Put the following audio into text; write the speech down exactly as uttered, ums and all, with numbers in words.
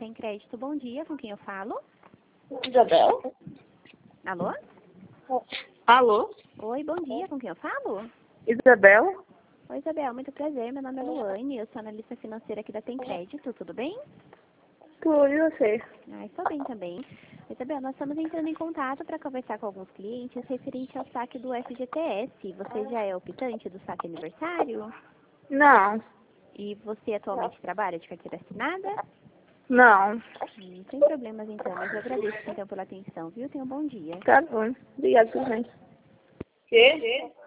Tem Crédito, bom dia, com quem eu falo? Isabel? Alô? Alô? Oi, bom dia, com quem eu falo? Isabel? Oi, Isabel, muito prazer, meu nome é Luane, eu sou analista financeira aqui da Tem Crédito, tudo bem? Tudo, e você? Ah, estou bem também. Isabel, nós estamos entrando em contato para conversar com alguns clientes referente ao saque do F G T S. Você já é optante do saque aniversário? Não. E você atualmente trabalha de carteira assinada? Não. Hum, sem problemas então, mas eu agradeço então pela atenção, viu? Tenha um bom dia. Tá bom. Obrigada também. Quê?